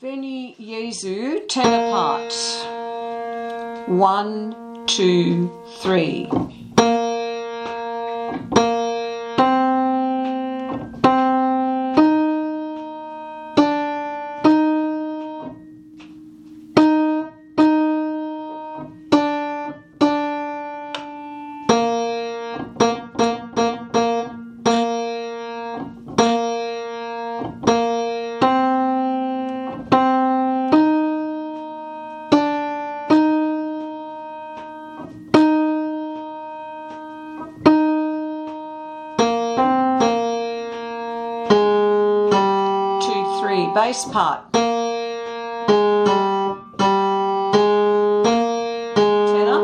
Veni Jesu 10 apart. 1, 2, 3. Bass part. Tenor.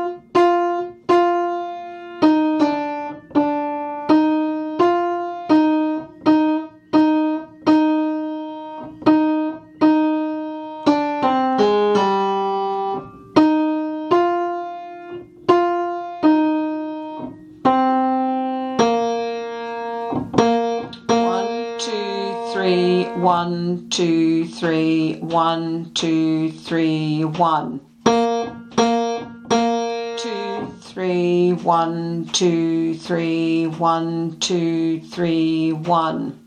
One, two, three, 1, 2, 3, 1. 2, 3, 1, 2, 3, 1, 2, 3, 1.